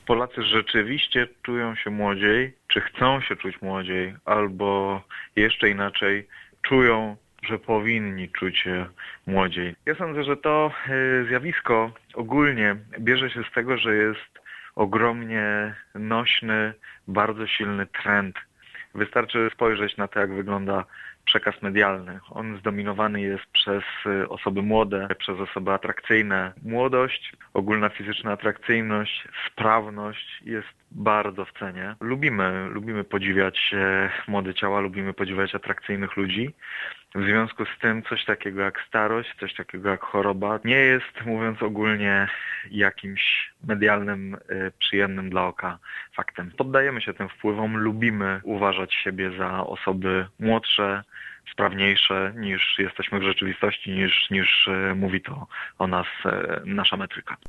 Polacy rzeczywiście czują się młodziej, czy chcą się czuć młodziej, albo jeszcze inaczej, czują, że powinni czuć się młodziej. Ja sądzę, że to zjawisko ogólnie bierze się z tego, że jest ogromnie nośny, bardzo silny trend. Wystarczy spojrzeć na to, jak wygląda przekaz medialny. On zdominowany jest przez osoby młode, przez osoby atrakcyjne. Młodość, ogólna fizyczna atrakcyjność, sprawność jest bardzo w cenie. Lubimy podziwiać młode ciała, lubimy podziwiać atrakcyjnych ludzi. W związku z tym coś takiego jak starość, coś takiego jak choroba nie jest, mówiąc ogólnie, jakimś medialnym, przyjemnym dla oka faktem. Poddajemy się tym wpływom, lubimy uważać siebie za osoby młodsze, sprawniejsze niż jesteśmy w rzeczywistości, niż mówi to o nas nasza metryka.